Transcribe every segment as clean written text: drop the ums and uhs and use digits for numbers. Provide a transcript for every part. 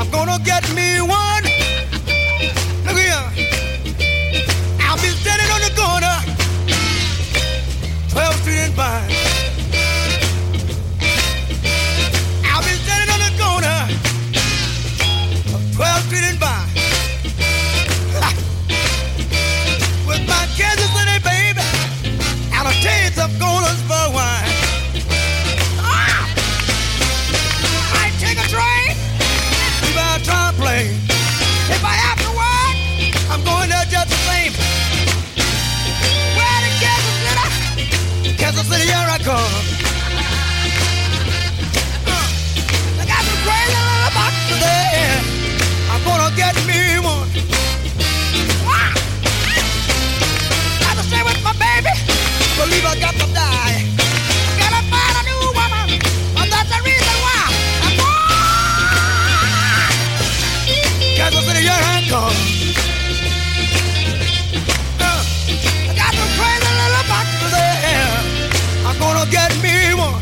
I'm gonna get me one. Look here. I'll be standing on the corner, 12th Street and Vine. I'll be standing on the corner, 12th Street and Vine. With my Kansas City baby and a taste of Golders for wine. I take a train, leave out Tremblay. If I have to work, I'm going there just the same. Where to Kansas City, here I come. I got some crazy little boxes there. I'm gonna get me one. Got to stay with my baby. Believe I got to die. Gotta find a new woman, and that's the reason why I'm going. Kansas City, here I come. I got some crazy little boxes there. I'm gonna get me one.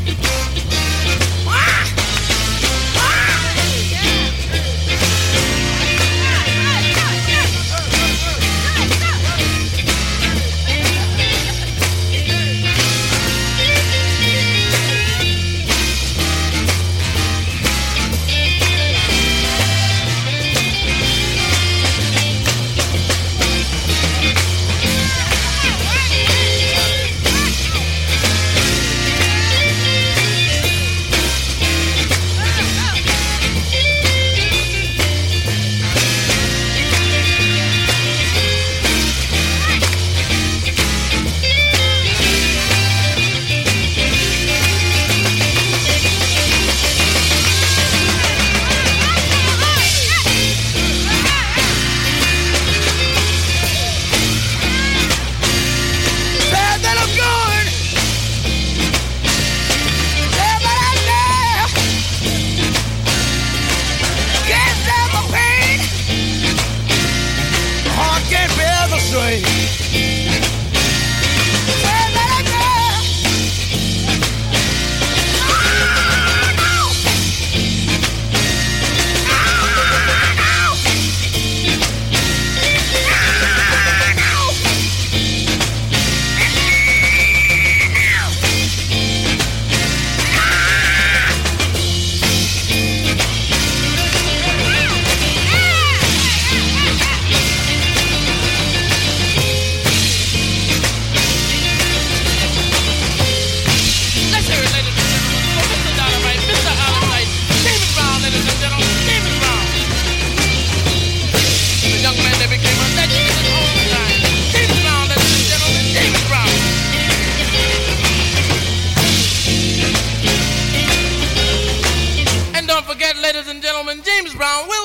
Ladies and gentlemen, James Brown.